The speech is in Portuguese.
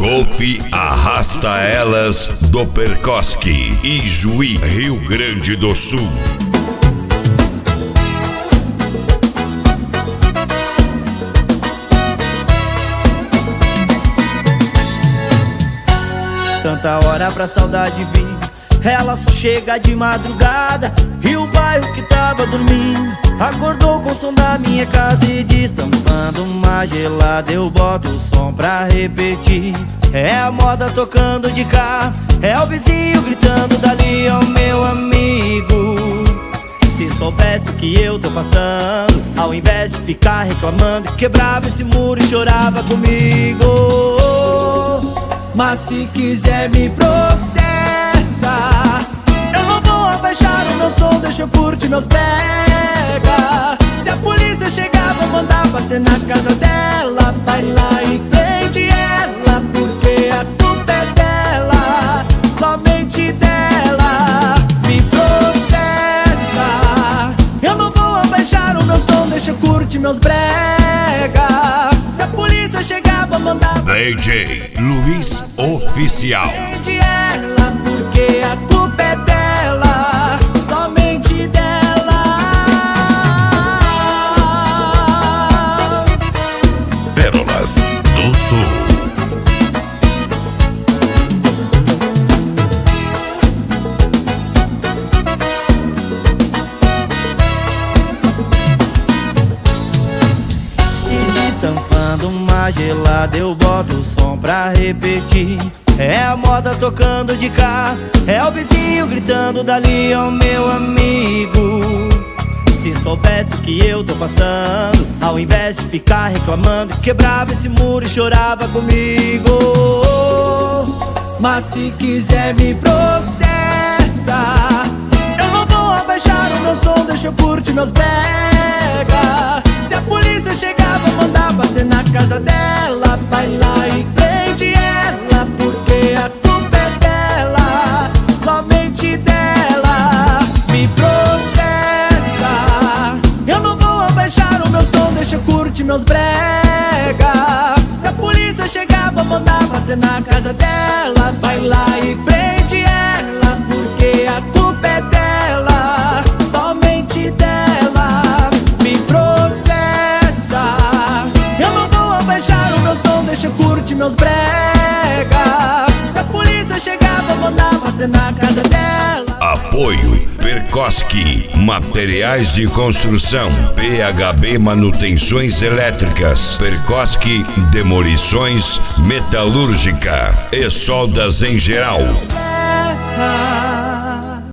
Golf Arrasta Elas do Percoski, Ijuí, Rio Grande do Sul. Tanta hora pra saudade vir, ela só chega de madrugada. E o bairro que tava dormindo acordou com o som da minha casa e diz: tampando uma gelada, eu boto o som pra repetir. É a moda tocando de cá, é o vizinho gritando dali, ó meu amigo. Se soubesse o que eu tô passando, ao invés de ficar reclamando, quebrava esse muro e chorava comigo. Mas se quiser me processar, eu não vou abaixar o meu som, deixa eu curtir meus brega. Se a polícia chegar, vou mandar bater na casa dela. Vai lá e prende ela, porque a culpa é dela, somente dela. Me processa, eu não vou abaixar o meu som, deixa eu curtir meus brega. Se a polícia chegar, vou mandar DJ Luiz Oficial. prende ela, porque a culpa é dela, somente dela. Pérolas do Sul. Estampando uma gelada, eu boto o som pra repetir. É a moda tocando de cá, é o vizinho gritando dali, ó meu amigo. Se soubesse o que eu tô passando, ao invés de ficar reclamando, quebrava esse muro e chorava comigo. Mas se quiser me processar, eu não vou abaixar o meu som, deixa eu curtir meus brega. Se a polícia chegar, vou mandar bater na casa dela. Vai lá e prende ela, porque a culpa é dela, somente dela. Me processa, eu não vou abaixar o meu som, deixa eu curtir meus brega. Se a polícia chegar, vou mandar bater na casa dela. Vai lá e prende ela, porque a culpa é dela, somente dela. Me processa, eu não vou abaixar o meu som, deixa eu curtir meus brega. Se a polícia chegar, vou mandar bater na casa dela. Apoio Percoski, materiais de construção, PHB Manutenções Elétricas, Percoski Demolições Metalúrgica e soldas em geral. Essa